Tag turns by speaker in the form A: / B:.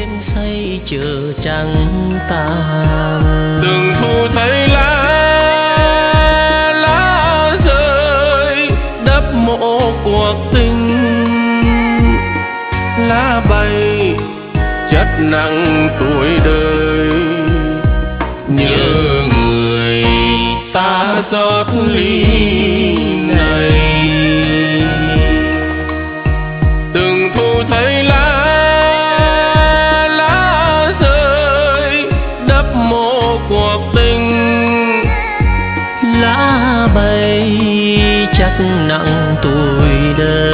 A: bên say chờ trăng tàn.
B: Từng thu thấy lá rơi đắp mộ cuộc tình, lá bay chất nặng tuổi đời, nhớ người ta rót ly này. Từng thu thấy lá rơi đắp mộ cuộc tình,
A: lá bay chắc nặng tuổi đời.